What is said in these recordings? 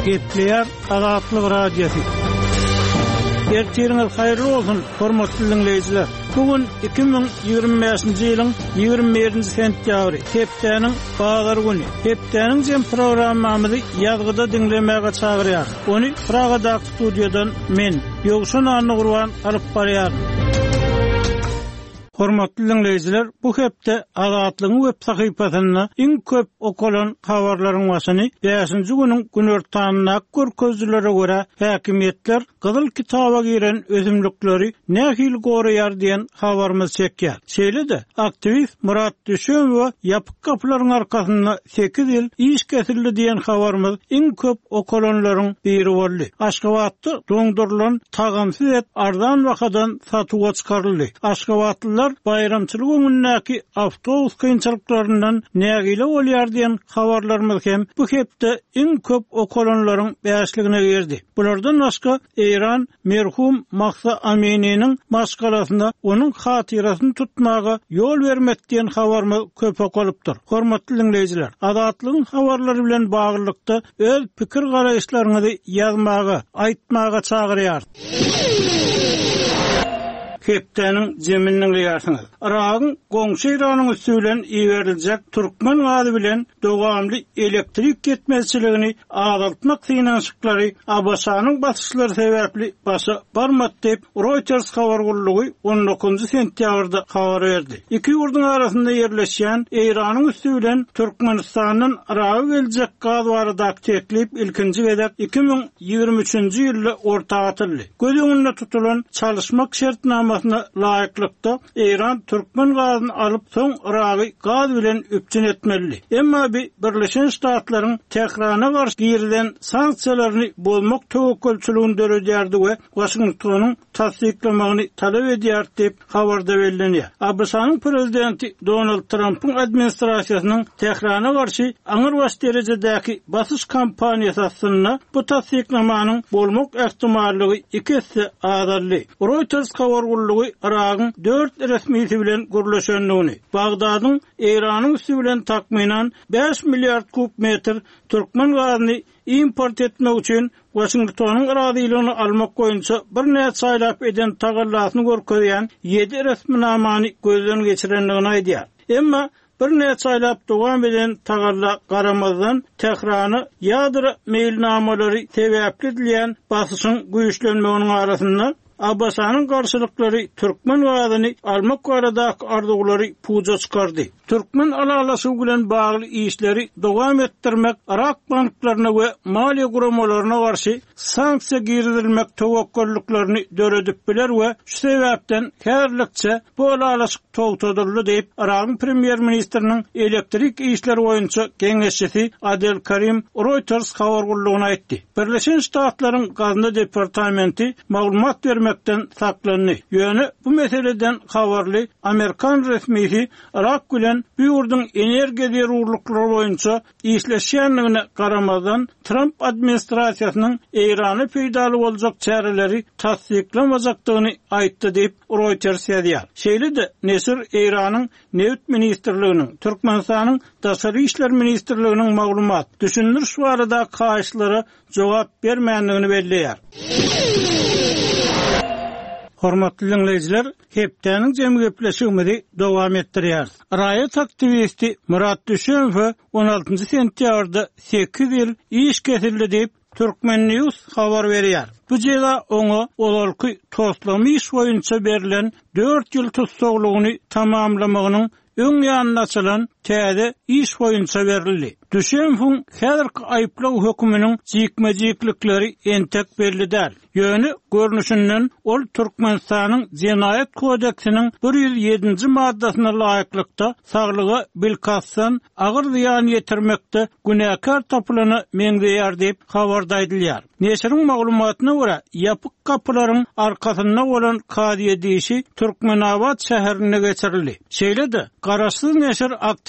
Gepleyer Azatlyk Radiosu. Ertiriniz hayırlı olsun, hormatly dinleyijiler. Bugün 2025-nji ýylyň 21-nji sentýabry, hepdeniň bazar güni. Hepdeniň jem programmamyzy ýazgyda dinlemäge çagyrýar. Ony Pragada studiýadan men, Ýogşan Anygurban alyp barýar. Hormatly dinleyijiler, bu hepde Azatlygyň web sahypasyna iň köp okulan habarlaryň başyny 5-nji güniň günortanyna görkezlere görä häkimetler Gyzyl kitaba giren özümlükleri nähil goraýar diýen habarymyz çekýär. Şeýle-de aktivist Murat Düşemow ýapyk kapylaryň arkasynda 8 ýyl iş kesildi diýen habarymyz iň köp okulanlaryň biri boldy. Aşgabatda doňdurulan tagamsyz et arzan wakadan satyga çykaryldy. Aşgabatlylar bayramçylyk günündäki awtobus kynçylyklarynyň nägile bolýar diýen habarlarymyz hem bu hepde iň köp okulanlaryň bäşligine berdi. Bulardan başga İran merhum Mahsa Amini'nin maskalasında onun hatirasyny tutmaga yol bermek diýen habarymyz köp okulypdyr. Hormatly dinleyijiler, Azatlygyň habarlary bilen baglykda öz pikir garaýşlaryňyzy ýazmaga, aýtmaga çagyrýar. Hepdeniň jeminiň ýaşyňyz. Iragyň goňşy Iranyň üstünden iýeriljek türkmen gazy bilen dowamly elektrik ketmezçiligini azaltmak synanşyklary Abaşanyň basyşlary sebäpli başa barmat diýip Reuters habar gullugy 19-njy sentýabrda habar berdi. Iki ýurduň arasynda ýerleşýän Iranyň üstünden Türkmenistanyň Iraga geljek gaz barada teklip ilkinji gezek 2023-nji ýylda ortaga atyldy. Göz öňünde tutulan çalışmak şertnama laýyklykda İran Türkmen gazyny alyp soň Iragy gaz bilen üpçün etmeli. Emma Birleşen Ştatlaryň Tehrana garşy girilen sanksiýalaryny bozmak töwekkülçiligini döredýärdi we Washingtonyň tasdiklamagyny talap edýär diýip habarda berilýär. Abaşanyň prezidenti Donald Trump'yň administrasiýasynyň Tehrana garşy aňyr baş derejedäki basyş kampaniýasy aslynda bu tasdiklamanyň bolmak ähtimalligi ikisi azaldy. Reuters habar Iragyň 4 resmisi bilen gürleşenligini, Bagdadyň Iranyň üstü bilen takminan 5 milliard kub metr türkmen gazyny import etmek üçin Washingtonyň razylygyny almak boýunça bir näçe saýlap eden tagallasyny görkezýän 7 resminamany gözden geçirenligini aýdýar. Emma bir näçe saýlap dowam eden tagalla garamazdan Tehrany ýadyra mailnamalary sebäpli edilýän basyşyň güýçlenmeginiň arasynda Abaşanyň garşylyklary türkmen gazyny almak baradaky arzuwlary puja çykardy. Türkmen alalasy bilen bagly işleri dowam etdirmek Irak banklaryna we maliýe guramalaryna garşy sanksiýa girilmek töwekkülliklerini döredip biler we şu sebäpden häzirlikçe bu alalasy togtadyldy diýip Iragyň premier ministriniň elektrik işleri boýunça geňeşçisi Adel Karim Reuters habar gullugyna aýtdy. Birleşen Ştatlaryň gazyny departamenti maglumat bermekden saklandy. Ýöne bu meseleden habarly Amerikan resmisi Irak bilen bu ýurduň energiýa zerurlyklary boýunça işleşýänligine garamazdan Trump administrasiýasynyň Irany peýdaly boljak çäreleri tasdiklamajakdygyny aýtdy diýip Reuters ýazýar. Şeýle-de Nesir Iranyň Neft ministrliginiň, Türkmenistanyň Daşary işler ministrliginiň maglumat, düşünür şu arada kaýşlary jogap bermänligini belleýär. Hormatly dinleyijiler, hepdeniň jem gepleşigimizi dowam etdirýär. Raýat aktivisti Murat Düşemow 16-njy sentýabrda 8 ýyl iş kesildi diýip Türkmen News habar berýär. Bu jeda oňa olalky toslamy iş boýunça berilen 4 ýyl tutsaglygyny tamamlamagynyň öň ýanyna açylan täze iş boýunça berildi. Düşemow häzirki aýplaw höküminiň jikmejiklikleri entek berildi. Ýöne görnüşinden ol Türkmenistanyň Jenaýat kodeksiniň 107-nji maddasyna laýyklykda saglyga bilkassan agyr ziýan ýetirmekde günäkar tapylany meňzeýär diýip habarda aýdylýar. Neşiriň maglumatyna görä, ýapyk kapylaryň arkasynda bolan kadiýe diýişi Türkmenabad şäherine geçirildi. Şeýle-de garaşsyz neşir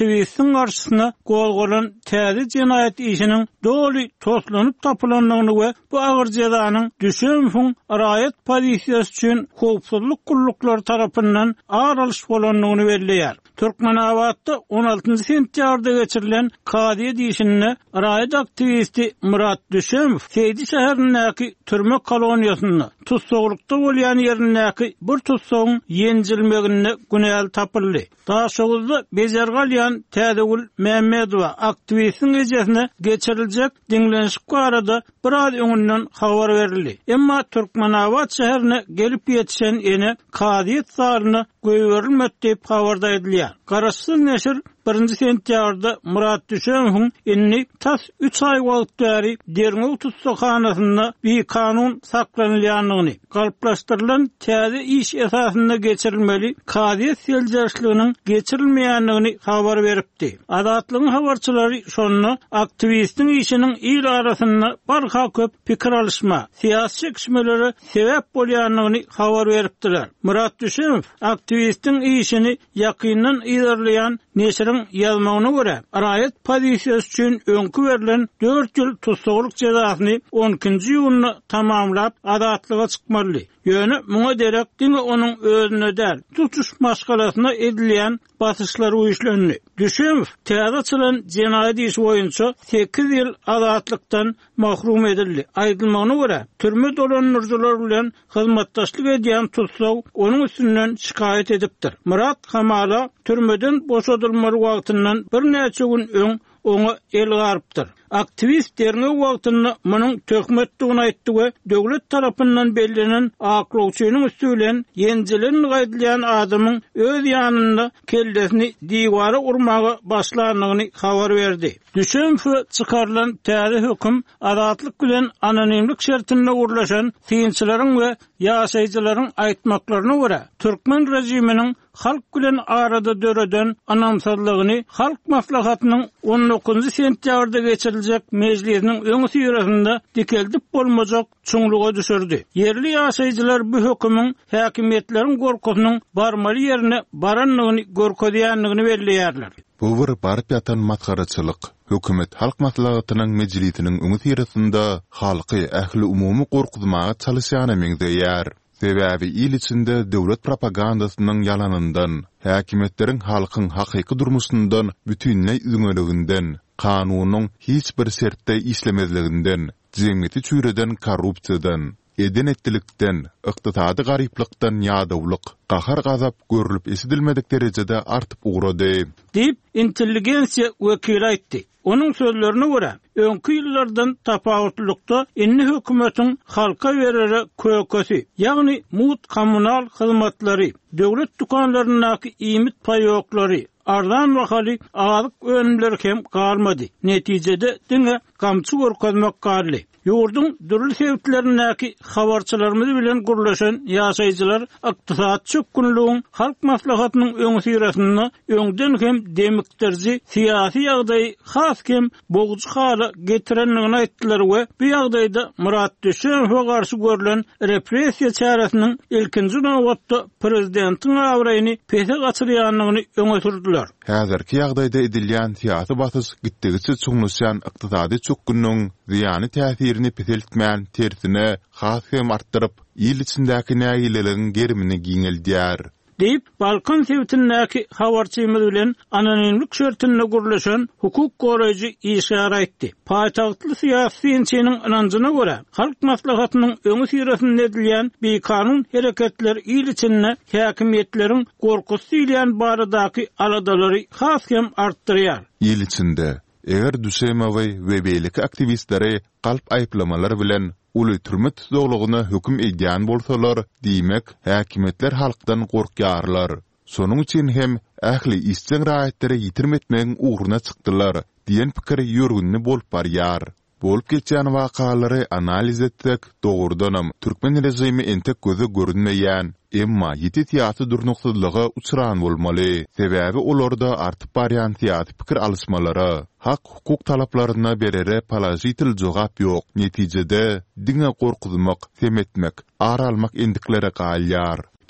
aktivistin karşısına golgolan täze cinayet işinin doli toslanyp tapylandygyny we bu agyr jazanyň düşümfün raýat polisiýasy üçin howpsuzlyk gullukları tarapyndan ağır alış bolanlygyny belleýär. Türkmenawatda 16 sentýarda geçirilen Kadiýe diýişinde raýat aktivisti Murat Düşümov Seydi şäherindäki türme koloniýasyna tutsogulukda bolýan ýerindäki bir tutsogyň ýenjilmegine günäl tapyldy. Daşoguzda bejergalýan Tädegül Mämmedowa aktivistin ejesine geçiriljek diňlenşik barada bir az öňünden habar berildi. Emma Türkmenawat şäherine gelip ýetişen ene Kadiýet zaryna göýberilmedi diýip habarda edilýär. Garaşsyz neşir 1 sentýarda Murat Düşümowň inni tas 3 ay wagt bäri Derňew tutsakhanasyna bir kanun saklanylýanlygyny, galplaşdyrylan täze iş esasynda geçirilmeli Kadiýet seljerçiliginiň geçirilmeýänligini habar beripdi. Adatlygyň habarçylary şonu aktivistin işiniň il arasynda barha köp pikir alışma, siýasy çekişmeleri sebäp bolýanlygyny habar beripdiler. Murat Düşümow aktivistin işini ýakyndan ilerleýän neşiriň ýazmagyna görä, raýat polisiýasy üçin öňkü berilen 4 ýyl tutsaglyk jazasyny 12-nji ýylyny tamamlap adatlyga çykmaly. Ýöne muňa derek diňe onuň özüne däl, tutuş maşgalasyna edilýän basyşlary uýuşlandy. Düşümow täze açylan jinaýat işi boýunça 8 ýyl azatlykdan mahrum edildi. Aýdylmagyna görä, türme dolanjylar bilen hyzmatdaşlyk edýän tutsag onuň üstünden şikaýet edipdir. Murat Kamala türmeden boşadylmaly wagtyndan bir näçe gün öň oňa el garypdyr. Aktivist Derňew wagtyny munyň töhmetdigini aýtdy we döwlet tarapyndan bellenen aklawçynyň üstülen ýenjilen gaýdylýan adamyň öz ýanynda kellesini diwara urmagy başlandygyny habar berdi. Düşümfü çykarylan täze höküm adatlyk bilen anonimlik şertinde gurlaşan synçylaryň we ýaşaýjylaryň aýtmaklaryna görä Türkmen rejiminiň halk bilen arada döreden anamsazlygyny halk maslahatynyň 19 sentýarda geçiriljek meclisiniň öňü ýerinde dikeldip bolmajak çuňluga düşürdi. Yerli ýaşaýjylar bu hökümüň häkimetleriň gorkusynyň barmaly ýerine baranlygyny görkezýänligini belleýärler. Bu bir barıp ýatan matgaraçylyk. Hökümet halk maslahatynyň meclisiniň öňü ýerinde halky ähli umumy gorkutmaga çalışýany meňdeýär. Sebäbi il içinde döwlet propagandasynyň ýalanyndan, häkimetleriň halkyň hakyky durmuşyndan bütünlei üňeliginden, kanunyň hiç bir sertde işlemezliginden, jemgyýeti çüýreden korrupsiýadan, edenetlikden, ykdysady garyplykdan ýadawlyk, gahar gazap görülüp esidilmedik derejede artyp ugrady. Diýip intelligensiýa wekili aýtdy. Onuň sözlerine görä, öňkü ýyllardan tapawutlykda inni hökümetiň halka berere kökesi, ýagny mut kommunal hyzmatlary, döwlet dukanlarynyňky iýmit paýoklary, ardan bahaly azyk önümleri hem galmady. Netijede diňe gamçy görkezmek garly. Ýurdun dürli sebäplerindäki habarçylarymyz bilen gurlaşan ýaşaýjylar ykdysat çökünlüğüň halk maslahatynyň öňü ýerinde öňden hem demikdirji siýasy ýagdaý has hem bogujy hala getirenligini aýtdylar we bu ýagdaýda Murat Düşümow'a garşy görülen repressiýa çäresiniň ilkinji nowatda prezidentiň awraýyny pese gaçyrýanlygyny öňe sürdiler. Häzirki ýagdaýda edilýän siýasy basys gitdigiçe çuňlaşan ykdysady çökünlüğüň ziýany täsirini peseltmän tersine has hem artdyryp il içindäki näýileligiň gerimini giňeldýär. Deyip Balkan sebitindäki habarçymyz bilen anonimlik şertinde gurlaşan hukuk goraýjy işgara aýtdy. Paýtagtly siýasyçynyň anancına görä, halk maslahatynyň öňü ýerinde edilýän bir kanun hereketleri il içinde häkimetleriň gorkusy ilýän baradaky aladalary has hem artdyrýar. Il içinde eger Düşümowy we beýleki aktivistleri galp aýplamalar bilen uly türme tutsaglygyna höküm edýän bolsalar, diýmek häkimetler halkdan gorkýarlar. Sonuň üçin hem ähli isçiň raýatları ýitirmetmegiň uğruna çykdylar diýen pikir ýörgünni bolup barýar. Bolup geçýän wakalary analiz etsek, dogurdanam Türkmen rejimi entek göze görünmeýän, emma ýeti siýasy durnuksyzlygy uçuran bolmaly. Sebäbi olarda artyp barýan siýasy pikir alışmalary, hak hukuk talaplaryna berere palajitil jogap ýok. Netijede diňe gorkuzmak, semetmek, aralmak endikleri galýar.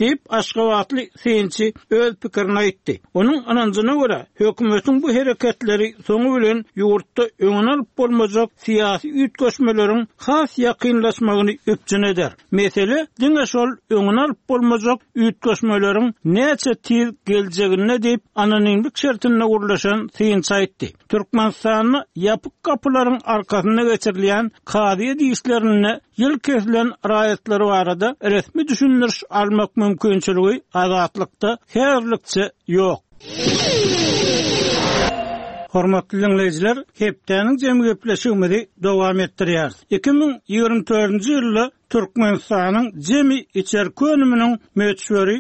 deyip Aşgabatly seýinçi öz pikirini aýtdy. Onuň ananjyna görä, hökümetiň bu hereketleri soňu bilen ýurtda öňüne alyp bolmajak syýasy üýtgeşmeleriň has ýakynlaşmagyny öpjün eder. Mesele diňe şol öňüne alyp bolmajak üýtgeşmeleriň näçe tiz geljegine diýip anonimlik şertine gurlaşan syýynçy aýtdy. Türkmenistanyň ýapyk kapylaryň arkasyna geçirilýän kady diýişlerine ýyl kesilen raýatlary barada resmi düşündiriş almak mümkinçiligi azatlykda häzirlikçe ýok. Hormatly dinleyijiler, hepdeniň jemy gepleşigimizi dowam etdirýär. 2024-nji ýylda Türkmenistanyň jemy içerki önüminiň möçberi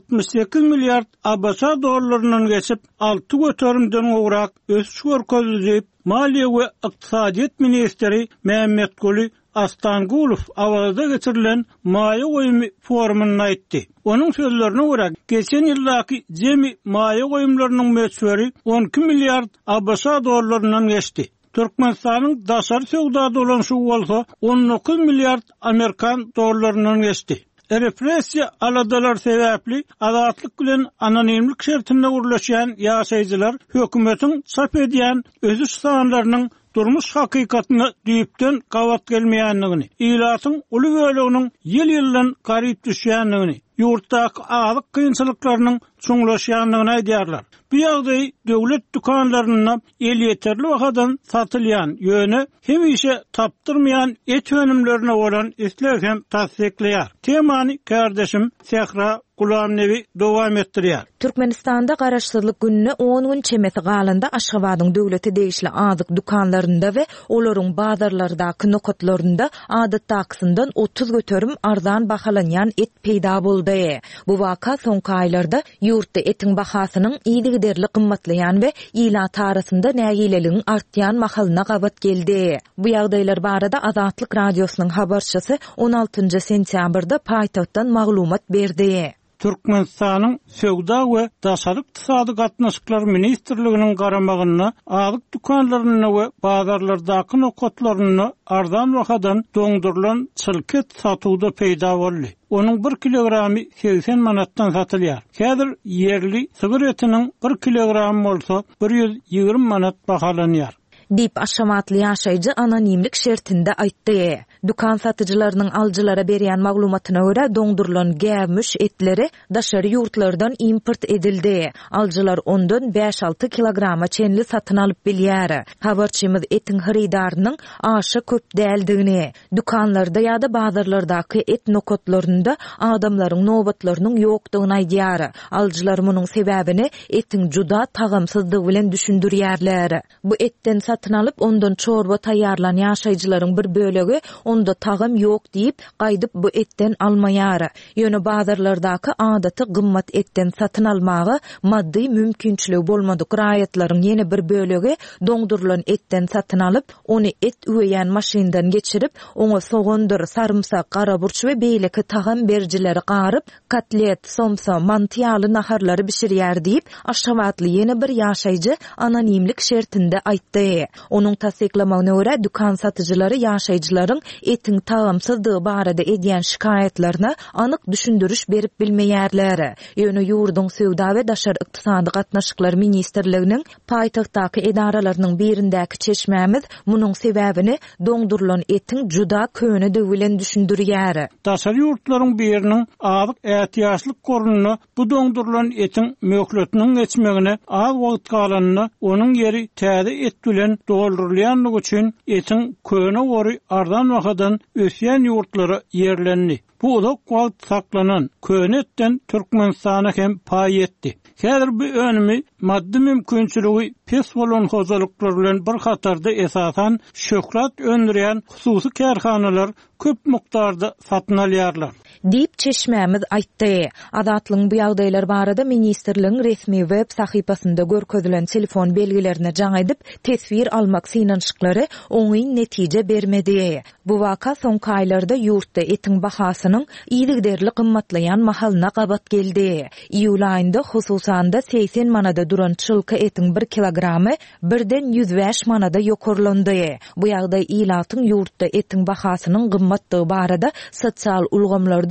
68 milliard ABS dollarynyň geçip 6 göterimden gowrak ösüş görkezip Maliýe we Ykdysadyýet ministri Mehmet Guli Astangulov awazda geçirilen Maýa goýumy forumuny aýtdy. Onuň sözlerine görä, geçen ýyldaky jemy maýa goýumlarynyň möçberi 12 milliard ABS dollarynyň geçdi. Türkmenistanyň daşary söwda dolanşy bolsa 19 milliard Amerikan dollarynyň geçdi. Repressiya aladalar sebäpli azatlyk bilen anonimlik şertinde gurlaşýan ýaşaýjylar hökümetiň çap edýän özüş sanlarynyň durmuş hakykatyny düýpden gawat gelmeýändigini, ilatyň uly böleginiň ýyl-ýyldan garyp düşýändigini, ýurtdaky azyk kynçylyklarynyň çoňlaşýandygyny aýdýarlar. Bu ýagdaý döwlet dukanlaryna el ýeterli wagtdan satylýan ýöne hemişe tapdyrmaýan et önümlerine bolan islehem tasdikleýär. Temany kardeşim Sehra Gulamnevi dowam etdirýär. Türkmenistanda garaşsyzlyk gününe 10 gün çemeti galanda Aşgabatyň döwleti değişli azyk dukanlarynda we olaryň bazarlardaky nokatlarynda adatdakysyndan 30 göterim arzan bahalanýan et peýda boldy. Bu waka soňky aýlarda ýurtda etiň bahasynyň ýygyderli gymmatlaýan we ýylat arasynda nägileligiň artýan mahalyna gabat geldi. Bu ýagdaýlar barada Azatlyk radiosynyň habarçysy 16 sentýabrda paýtagtdan maglumat berdi. Türkmenistanyň söwda we daşary ykdysady gatnaşyklary ministrliginiň garamagyna azyk dukanlaryna we bazarlardaky nokatlaryna arzan wagtdan doňdurulan çylket satywda peýda boldy. Onuň 1 kilogramy 80 manatdan satylýar. Häzir yerli sygyr etiniň 1 kilogramy bolsa 120 manat bahalanýar. Dip aşamatly ýaşaýjy anonimlik şertinde aýtdy. Dukan satyjylarynyň aljylara berýän maglumatyna görä doňdurulan gämüş etleri daşary ýurtlardan import edildi. Aljylar ondan 5-6 kilograma çenli satyn alyp bilýär. Habarçymyz etiň haridarynyň aşy köp däldigini, dukanlarda ýa-da bazarlardaky et nokatlarynda adamlaryň nobatlarynyň ýokdugyny aýdýar. Aljylar munyň sebäbini etiň juda tagamsyzlygy bilen düşündirýärler. Bu etten satyn alyp ondan çorba taýýarlan ýaşaýjylaryň bir bölegi onda tagym ýok diýip gaýdyp bu etten almaýar. Ýöne bazarlardaky adaty gymmat etten satyn almagy maddi mümkinçiligi bolmadyk raýatlaryň ýene bir bölegi doňdurulan etten satyn alyp ony et üýeýän maşyndan geçirip oňa soğandyr, sarımsak, garaburç we beýleki tagym berjileri garyp kotlet, somsa, mantiýaly naharlary bişirýär diýip Aşgabatly ýene bir ýaşaýjy anonimlik şertinde aýtdy. Onuň tasdiklamagyna görä dukan satyjylary ýaşaýjylaryň etiň tagamsyzlygy barada edýän şikaýetlerine anyk düşündiriş berip bilmeýärler. Ýöne ýurdun söwda we daşary ykdysady gatnaşyklary ministrliginiň paýtagtdaky edaralarynyň birindäki çeşmämiz munyň sebäbini doňdurulan etiň juda köne döwülen düşündirýär. Daşary ýurtlaryň biriniň azyk ätiýaçlyk gorunyny bu doňdurulan etiň möhletiniň geçmegine az wagt galanyny onuň ýeri täze et bilen doldurulýanlygy üçin etiň köne gory arzan wagtdan ösýän ýurtlary ýerlendi. Bu ulak wagt saklanan köne etten Türkmenistana hem paý etdi. Häzir bu önümi maddi mümkinçiligi pes bolan hozalyklar bilen bir hatarda esasan şöhret öndürýän hususy kärhanalar köp mukdarda satyn alýarlar. Dip çeşmämiz aýtdy. Azatlyň bu ýagdaýlar barada ministrligiň resmi web sahypasynda görkezülen telefon belgilerine jaň edip tesvir almak synanşyklary oňy netije bermedi. Bu waka soňky aýlarda ýurtda etiň bahasynyň ýygyderli gymmatlaýan mahalyna gabat geldi. Iýul aýynda hususanda 80 manada duran çylky etiň 1 kilogramy birden 105 manada ýokurlandy. Bu ýagdaý ýylatyň ýurtda etiň bahasynyň gymmatlygy barada sosial ulgamlarda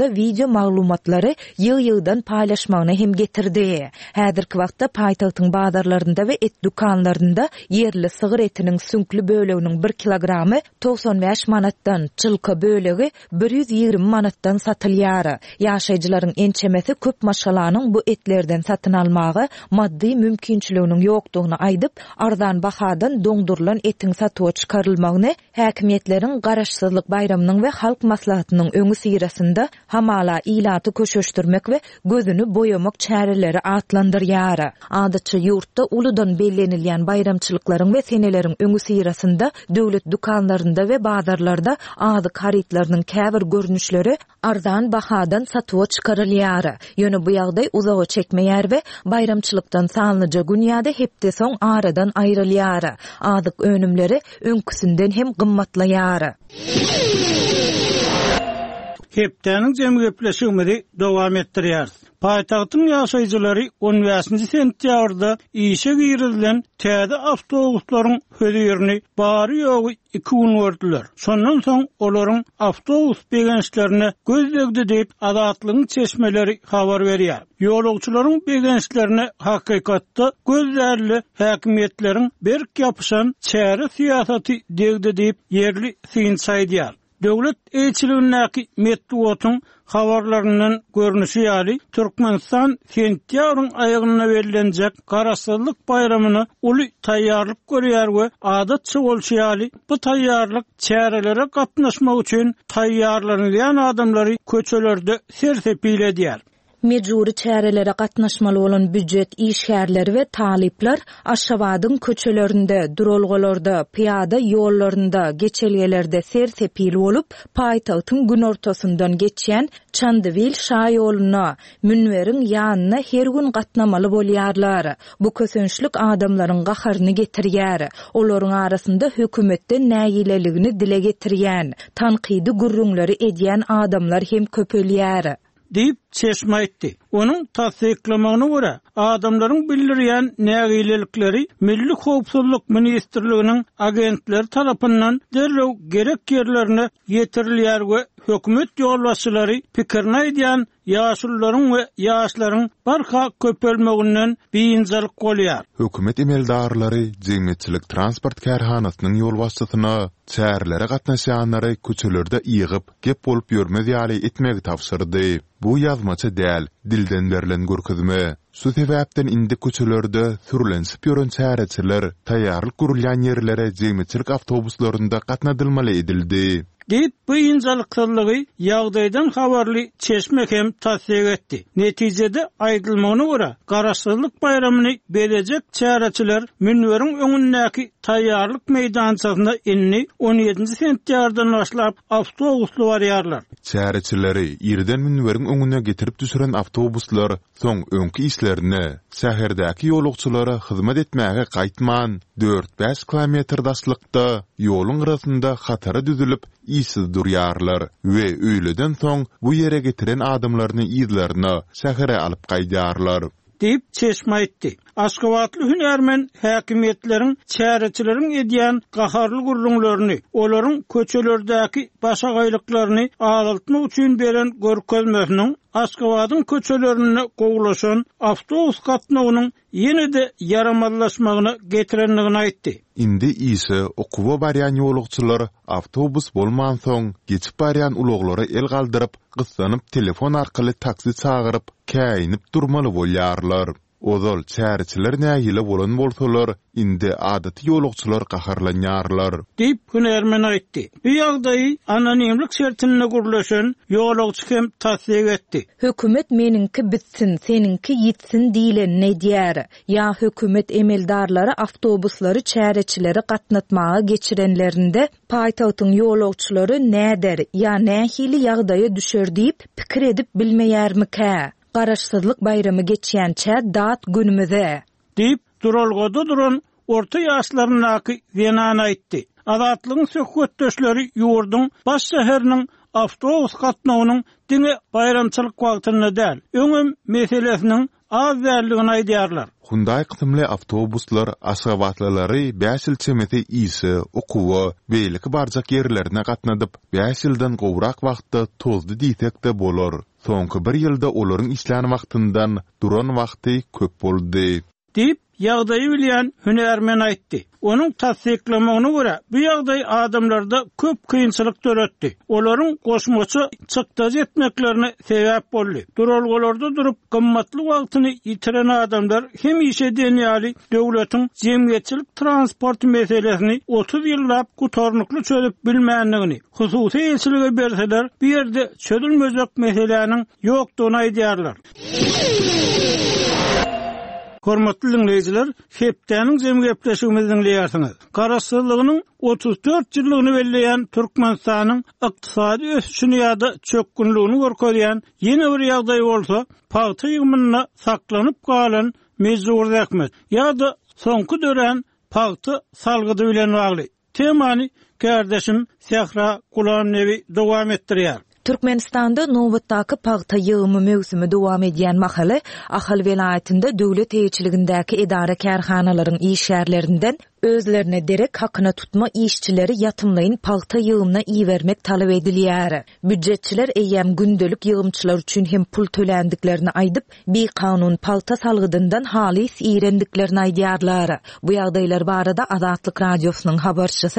hakkında video maglumatlary ýyl-ýyldan paýlaşmagyny hem getirdi. Häzirki wagtda paýtagtyň bazarlarynda we et dukanlarynda yerli sygyr etiniň sünkli böleginiň 1 kilogramy 95 manatdan, çylka bölegi 120 manatdan satylýar. Ýaşaýjylaryň ençemesi köp maşalanyň bu etlerden satyn almagy maddi mümkinçiliginiň ýokdugyny aýdyp, arzan bahadan doňdurulan etiň satyga çykarylmagyny häkimetleriň garaşsyzlyk bayramynyň we halk maslahatynyň öňü sirasynda hamala ilaty köşeşdirmek we gözüni boýamak çäreleri atlandyrýar. Adatça ýurtda uludan bellenilýän bayramçylyklaryň we seneleriň öňü sirasynda döwlet dukanlarynda we bazarlarda azyk haritlarynyň käbir görnüşleri arzan bahadan satyga çykarylýar. Ýöne bu ýagdaý uzağa çekmeýär we bayramçylykdan sanlyja gün ýa-da hepde soň aradan aýrylýar. Azyk önümleri öňküsinden hem gymmatlaýar. Hepdeniň jemgepleşigini dowam etdirýär. Paýtagtyň ýaşaýjylary 15-nji sentýabrda işe girilen täze awtobuslaryň hödüýerini bary ýogy 2 gün gördüler. Şondan soň olaryň awtobus begençlerine gözlegdi diýip adatlygyň çeşmeleri habar berýär. Ýolagçylaryň begençlerine hakykatda gözlerli häkimetleriň berk ýapyşan çäre siýasaty degdi diýip yerli synçaýdýar. Döwlet eýçiligindäki metduotyň habarlaryndan görnüşi ýaly Türkmenistan sentýabryň aýagyna berilenjek garaşsyzlyk bayramyny uly taýýarlyk görýär we adatçy bolşy ýaly bu taýýarlyk çärelere gatnaşmak üçin taýýarlanýan adamlary köçelerde sersepil edýär. Mejburi çärelere gatnaşmaly bolan büdjet işgärleri we talipler Aşgabatyň köçelerinde, duralgalarda, piýada ýollarynda, geçelgelerde sersepil bolup, paýtagtyň gün ortasyndan geçýän Çandywyl şaý ýoluna, Münweriň ýanyna her gün gatnamaly bolýarlar. Bu kösünçlük adamlaryň gaharyny getirýär. Olaryň arasynda hökümetde näýileligini dile getirýän, tanqidi gurrunlary edýän adamlar hem köpelýär. Deyip çeşme etdi. Onun tasdiklamagyna görä, adamlaryň bildirýän nägilelikleri Milli Howpsuzlyk Ministrliginiň agentleri tarapyndan derrew gerek ýerlerine ýetirilýär we hökümet ýolbaşçylary pikirini aýdýan ýaşullaryň we ýaşlaryň barha köpelmeginden biýinçilik bolýar. Hökümet emeldarlary jemgyýetçilik transport kärhanasynyň ýolbaşçysyna çärelere gatnaşanlary köçelerde ýygyp gep bolup ýörmez ýaly etmegi tapşyrdy. Bu ýazmaça däl, dilden berilen görkezme. Şu sebäpden indi köçelerde sürlenip ýören çäreçiler taýýarlyk gurulýan ýerlere jemgyýetçilik awtobuslaryna gatnadylmaly edildi. Deyip bu injalıkçılığı ýagdaýdan habarly çeşmek hem tasdik etdi. Netijede aýdylmagyna görä, garaşsyzlyk bayramyny belecek çäreçiler Münweriň öňündäki taýýarlyk meýdançasynda inni 17-nji sentýardan başlap awtobusly barýarlar. Çäreçileri ýerden Münweriň öňüne getirip düşüren awtobuslar soň öňki işlerini şäherdäki ýolagçylara hyzmat etmäge gaýtman 4-5 kilometr daşlykda ýoluň arasynda hatara düzülip işsiz durýarlar we öýleden soň bu ýere getiren adamlaryny ýyzlaryna şähere alyp gaýdarlar. Deyip çeşme etdi. Aşgabatly hünärmen häkimetleriň çäreçileriň edýän gaharly gurrunlaryny, olaryň köçelerdäki başagaýlyklaryny agaltmak üçin beren görkezmesiniň Aşgabatyň köçelerine gowlaşan awtobus gatnawynyň ýene-de yaramazlaşmagyna getirenligini aýtdy. Indi ise okuwa barýan ýolagçylar awtobus bolman soň geçip barýan ulaglary el galdyryp, gyssanyp telefon arkaly taksi çagyryp, käýinip durmaly bolýarlar. Ozal çäreçiler näýile bolan bolsalar, indi adaty ýolagçylar gaharlanýarlar. Deyip hünärmen aýtdy. Bu ýagdaýy anonimlik şertine gurulşan ýolagçy hem tasdik etdi. Hökümet meninki bitsin, seninki ýitsin diýlen nedýär. Ya hökümet emeldarlary awtobuslary çäreçileri gatnatmaga geçirenlerinde paýtagtyň ýolagçylary näder ýa nähili ýagdaýa düşer diýip pikir edip bilmeýärmika? Garaşsyzlyk bayramy geçýänçä dat günümize. Deyip duralgada duran orta ýaşlarynaky Zenan aýtdy. Adatlygyň söhbetdeşleri ýurduň baş şäheriniň awtobus gatnawynyň diňe bayramçylyk wagtyna däl, öňüm meselesiniň az därligini aýdýarlar. Hyundai kıtımly avtobuslar aşgabatlary 5 ýyl çemeti ýyşy, okuwa, beýleki barjak ýerlerine gatnadyp 5 ýyldan gowrak wagtda tozdy diýsekde bolar. Soňky 1 ýylda olaryň işlän wagtyndan duran wagty köp boldy. Dip ýagdaýy bilýän hünärmen aýtdy. Onuň tasdiklamagyna görä, bu ýagdaý adamlarda köp kynçylyk töretdi. Olaryň goşmaçy çykdaj etmeklerine sebäp boldy. Duralgalarda durup gymmatly wagtyny ýitiren adamlar hem işe denýäli döwletiň jemgyýetçilik transport meselesini 30 ýyllap gutarnykly çözüp bilmänligini, hususy elçilige berseler, bu ýerde çözülmejek meseleniň ýokdugyny aýdýarlar. Hormatly dinleyijiler, hepdeniň jemgyýetçiligimiziň diýersiňiz. Garaşsyzlygynyň 34 ýyllygyny belleýän Türkmenistanyň ykdysady ösüşini ýa-da çökgünligini görkezýän ýene bir ýagdaý bolsa, paýta ýygmyna saklanyp galan mejbur häkmet ýa-da soňky dören paýta salgydy bilen bagly. Temany kardeşim Sehra Gulamnevi dowam etdirýär. Türkmenistanda nowatdaky paýta ýygymy mewsimi dowam edýän mahaly Ahal welaýatynda döwlet eýçiligindäki idara kärhanalaryň işgärlerinden özlerine derek hakyna tutma işçileri ýatymlaýyn paýta ýygymyna iýermek talap edilýär. Büdjetçiler eýem gündelik ýygymçylar üçin hem pul tölendiklerini aýdyp, bir kanun paýta salgydyndan halis iýrendiklerini aýdýarlar. Bu ýagdaýlar barada Azatlyk radiosynyň habarçysy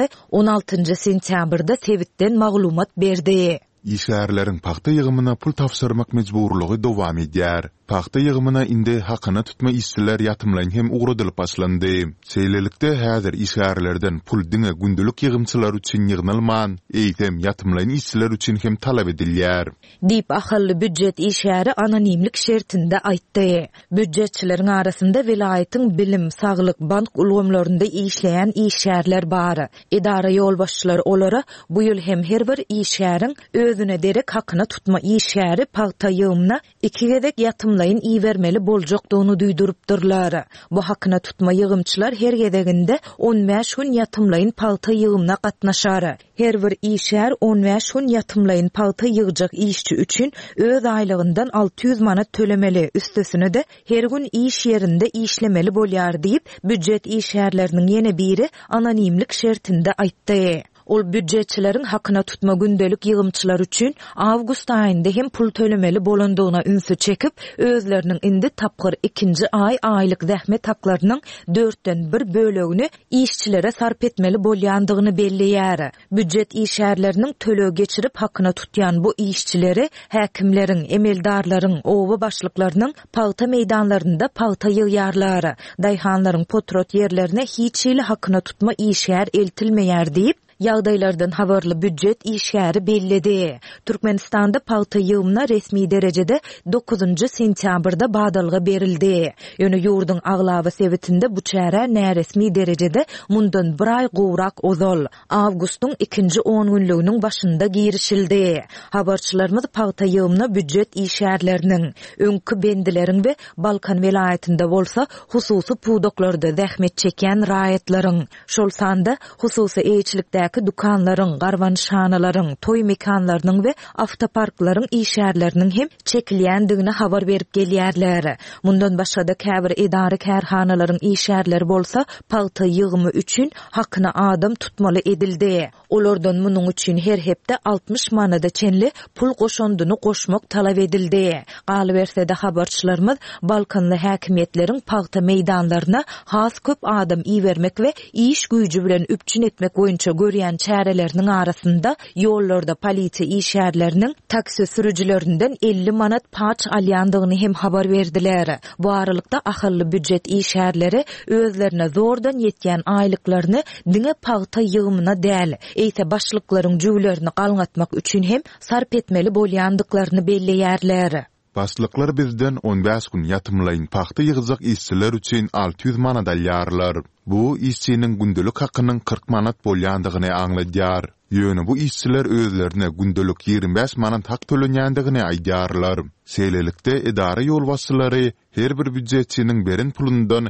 16 sentýabrda Tewitden maglumat berdi. İşgärleriň paýta ýygymyna pul tapşyrmak mejburlygy dowam edýär. Paýta ýygymyna indi hakyna tutma işçiler ýatymlaýyn hem ugradylyp başlandy. Şeýlelikde häzir işgärlerden pul diňe gündelik ýygymçylar üçin ýygnalman, eýtem ýatymlaýyn işçiler üçin hem talap edilýär. Dip ahylly büdjet işgäri anonimlik şertinde aýtdy. Büdjetçileriň arasynda welaýatyň bilim, saglyk, bank ulgamlarynda işleýän işgärler bar. Idara ýolbaşçylary olara bu ýyl hem her bir işgäriň özüne derek hakyna tutma işgäri paýta ýygymyna 2 gedek ýatymlaýyn iýermeli boljakdygyny duýdurupdyrlar. Bu hakyna tutma ýygymçylar her gedeginde 15 gün ýatymlaýyn paýta ýygymyna gatnaşar. Her bir işgär 15 gün ýatymlaýyn paýta ýygyjak işçi üçin öz aýlygyndan 600 manat tölemeli, üstesine de her gün iş yerinde işlemeli bolýar diýip büdjet işgärleriniň ýene biri anonimlik şertinde aýtdy. Ol büdjetçileriň hakyna tutma gündelik ýygymçylar üçin awgust aýynda hem pul tölemeli bolandygyna ünsü çekip, özleriniň indi tapgyr 2-nji aý aýlyk zähmet haklarynyň 4den 1 bölegini işçilere sarp etmeli bolýandygyny belleýär. Büdjet işgärleriniň tölö geçirip hakyna tutýan bu işçileri häkimleriň, emeldarlaryň, owa başlyklarynyň paýta meýdanlarynda paýta ýygýarlar. Daýhanlaryň potrot ýerlerine hiç ýyly hakyna tutma işgär eltilmeýär diýip ýagdaýlardan habarly büdjet işgäri belledi. Türkmenistanda paýta ýygymyna resmi derejede 9 sentýabrda badalga berildi. Ýöne ýurduň aglawy sebitinde bu çäre näresmi derejede mundan bir aý gowrak ozal. Awgustyň 2-nji 10 günlüğiniň başynda girişildi. Habarçylarymyz paýta ýygymyna büdjet işgärleriniň öňkü bendileriň we Balkan welaýatynda bolsa hususy pudoklarda zähmet çeken raýatlaryň, şol sanda hususy eýçilikde dukanlaryň, garwanşanalaryň, toý mekanlarynyň we avtoparklaryň işgärleriniň hem çekilýändigine habar berip gelýärler. Mundan başga da käbir idara kärhanalaryň işgärleri bolsa, paýta ýygymy üçin hakyna adam tutmaly edildi. Olardan munyň üçin her hepde 60 manada çenli pul goşandyny goşmak talap edildi. Galyberse de habarçylarymyz Balkanly häkimetleriň paýta meýdanlaryna has köp adam iýermek we iş güýji bilen üpçün etmek boýunça görýän çäreleriniň arasynda ýollarda polisiýa işgärleriniň taksi sürüjilerinden 50 manat paç alýandygyny hem habar berdiler. Bu aralykda ahylly büdjet işgärleri özlerine zordan ýetýän aýlyklaryny diňe paýta ýygymyna däl, eýse başlyklaryň jüwlerini galňatmak üçin hem sarp etmeli bolýandyklaryny belleýärler. Başlyklar bizden 15 gün ýatymlaýyn paýta ýygyjak işçiler üçin 600 manat alýarlar. Bu işçiniň gündelik hakynyň 40 manat bolýandygyny aňladýar. Ýöne bu işçiler özlerine gündelik 25 manat hak tölenýändigini aýdýarlar. Şeýlelikde idara ýolbaşçylary her bir büdjetçiniň beren pulundan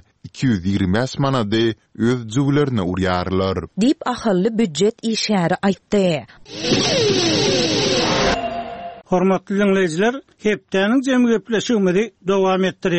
225 manady öz jüwlerine urýarlar. Dip ahylly büdjet işgäri aýtdy. Hormatly dinleyijiler, hepdeniň jemgyýetçiligimizi dowam etdirýär.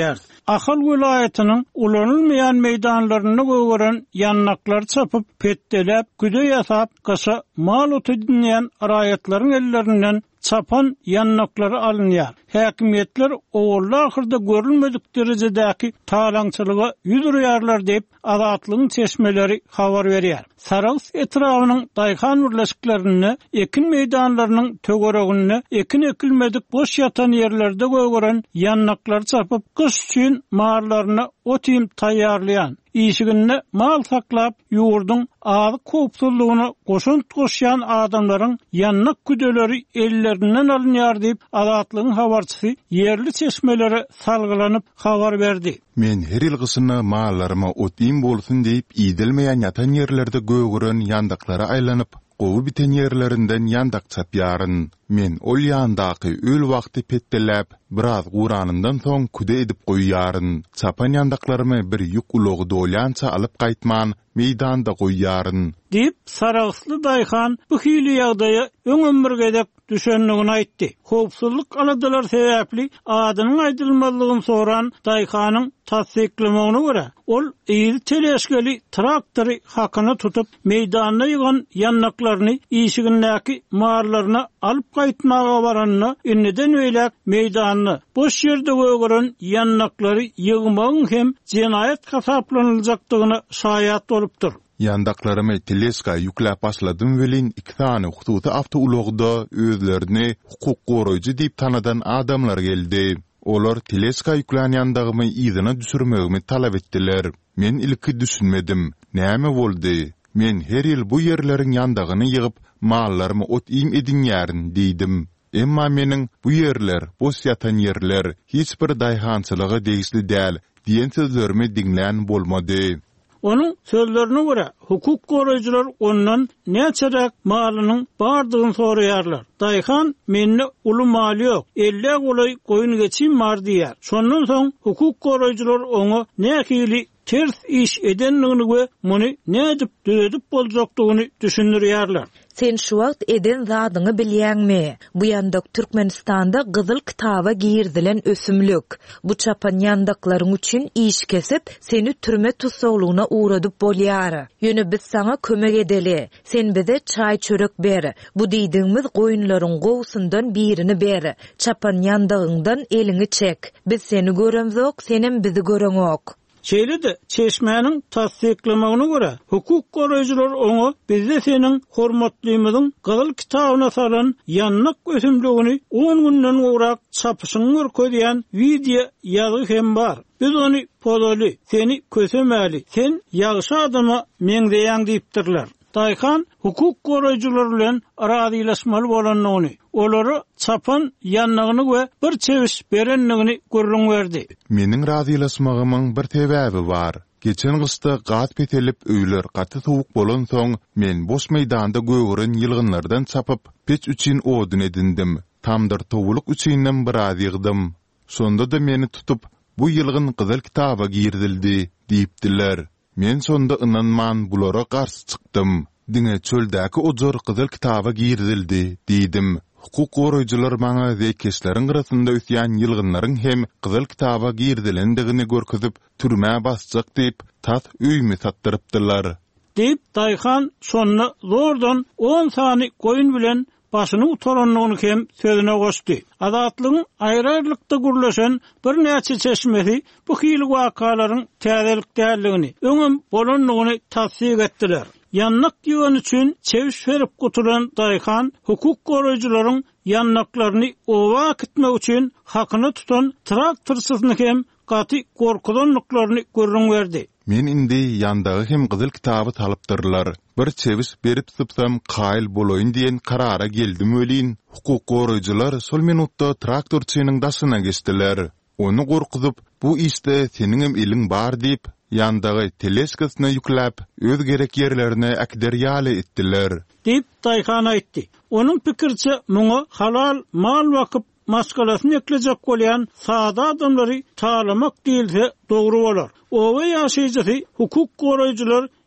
Ahal vilayatynyň ulanylmayan meýdanlaryny göwüren ýannaklar çapyp, petdelep, güde ýasap, gaşa mal otudynýan raýatlaryň ellerinden çapan ýannaklary alınýar. Häkimetler owalla ahyrda görülmedik derejedäki talaňçylyga ýüzürýärler diýip azatlygyň çeşmeleri habar berýär. Saraws etrawynyň daýhan birleşiklerini, ekin meýdanlarynyň tögeregini, ekin ekilmedik boş ýatan ýerlerde göwüren ýannaklar çapyp, kış üçin marlaryny otym taýýarlaýan, işiginde mal saklap ýurdun azy kopsullygyny goşan adamlaryň ýannak güdeleri ellerinden alınýar diýip azatlygyň habarçysy yerli çeşmelere salgylanyp habar berdi. Men her ýyl gysyna mallaryma otym bolsun diýip iýdilmeýän ýatan ýerlerde göwüren ýandaklara aýlanyp, gowy biten ýerlerinden ýandak çapýaryn. Men ol ýandaky öl wagty petdelläp, biraz guranyndan soň küde edip goýýaryn. Çapan ýandaklarymy bir ýük ulogy dolýança alyp gaýtman, meýdanda goýýaryn. Diýip Saragsly daýhan bu hili ýagdaýa öňümürgedek düşenligini aýtdy. Howpsuzlyk aladylar sebäpli adynyň aýdylmalygyny soran daýhanyň tasdiklemegine görä, ol ýyl teleşgeli traktory hakyny tutup meýdanyna ýygan ýannaklaryny işigindäki marlaryna alyp gaýtmaga baranyny, inneden öýläp meýdanyny boş ýerde göwüren ýannaklary ýygmagyň hem jenaýat hasaplanyljakdygyny şaýat bolupdyr. Ýandaklarymı teleska ýükläp başladym welin 2 tane hukuky awtoulogda özlerini hukuk goraýjy diýip tanadan adamlar geldi. Olar teleska ýüklenýändigimi ýygyna düşürmegimi talap etdiler. Men ilki düşünmedim. Näme boldy? Men her ýyl bu ýerleriň ýandagyny ýygyp mallarymı otym edinýärin diýdim. Emma meniň bu ýerler, boş ýatan ýerler hiç bir daýhançylyga degisli däl diýen sözlerimi diňlän bolmady. Onun sözlerine göre hukuk goraýjylar ondan näçerek malynyň bardygyny soraýarlar. Daýhan menne uly maly ýok, 50 golay goýun geçim bar diýär. Şondan soň hukuk goraýjylar oňa nähili ters iş edenligini we muny nädip dödüp boljakdygyny düşündirýärler. Sen şu wagt eden zadyňy bilýärmi? Bu ýandak Türkmenistanda gyzyl kitaba girdilen ösümlük. Bu çapan ýandaklaryň üçin iş kesip, seni türme tutsaglygyna uğradyp bolýar. Ýöne biz sana kömek edeli. Sen bize çay çörek ber. Bu diýdiňimiz goýunlaryň gowsundan birini ber. Çapan ýandagyňdan elini çek. Biz seni göremzok, senem bizi göreňok. Şeýle-de çeşmäniň tasdiklemegine görä, hukuk goraýjylar oňa bizde seniň hormatlymyzyň gyzyl kitabyna salan ýannak ösümligini 10 günden urak çapyşyň görkezýän video ýazy hem bar. Biz ony podaly, seni kösemäli, sen ýagşy adama meňdeýän diýipdirler. Daýhan hukuk goraýjylar bilen aradylaşmaly bolanyny, olary çapan ýannagyny we bir çewiş berenligini görüň berdi. Meniň radylaşmagymyň bir sebäbi bar. Geçen gysta gat petelip öýler gaty sowuk bolan soň men boş meýdanda göwüren ýylgynlardan çapyp peç üçin odun edindim. Tamdyr towuluk üçinden bir ýygdym. Sonda da meni tutup bu ýylgyn gyzyl kitaba girdildi diýipdiler. Men sonda ynanman bulara garşy çykdym. Diňe çöldäki ojor gyzyl kitaba girdildi diýdim. Hukuk goraýjylar maňa zekesleriň arasynda ösýän ýylgynlaryň hem gyzyl kitaba girdilendigini görkezip türmä basjak diýip tas öými satdyrypdylar. Diýip daýhan şonu zordan 10 sany goýun bilen başyny utaranlygyny hem sözüne goşdy. Azatlygyň aýrarlykda gürleşen bir näçe çeşmesi bu hili wakalaryň täzelik däldigini, öňüm bolanlygyny tasdik etdiler. Ýannak ýygan üçin çewiş berip guturan daýhan hukuk goraýjylaryň ýannaklaryny owa kitmek üçin hakyny tutan traktorsyzyny hem gaty gorkudanlyklaryny görüň berdi. Men indi ýandagy hem gyzyl kitaby talypdyrlar. Bir çewiş berip sypsam gaýyl bolaýyn diýen karara geldim welin. Hukuk goraýjylar sol minutda traktorçynyň daşyna geçdiler. Onu gorkuzyp bu işte seniň hem eliň bar diýip ýandagy teleskasyna ýükläp öz gerek ýerlerine akderýaly etdiler. Diýip daýhan aýtdy. Onuň pikirçe muňa halal mal wakyp maskalasyny eklejek bolýan sada adamlary talamak diýilse dogry bolar. Owa ýaşaýjysy hukuk goraýjylar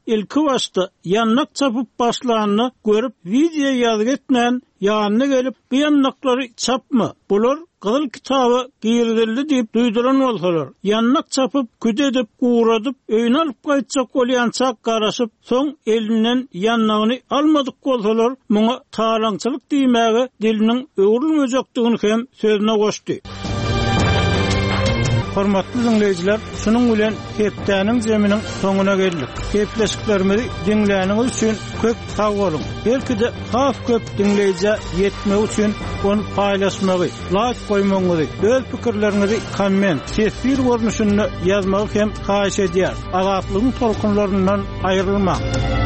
ilki başta yannak çapıp başlanını görüp video yazık etmeyen yanına gelip bu yannakları çapma. Bular Kızıl kitabı giyirildi deyip duyduran olsalar, yannak çapıp, küt edip, uğradıp, öýüne alıp gaýtjak bolýançak garaşıp, soň elinden yannagyny almadyk bolsalar, muňa talançylyk diýmäge diliniň öwrülmejekdigini hem sözüne goşdy. Hormatly dinleyijiler, şunun bilen hepdäniň jeminiň soňuna geldik. Hepleşiklerimizi dinläniňiz üçin köp sag bolun. Belki de has köp dinleýije ýetmek üçin onu paýlaşmagy, like goýmagy, öz pikirlerinizi komment, sesli görnüşinde ýazmagy hem haýyş edýär. Azatlygyň tolkunlaryndan aýrylmak.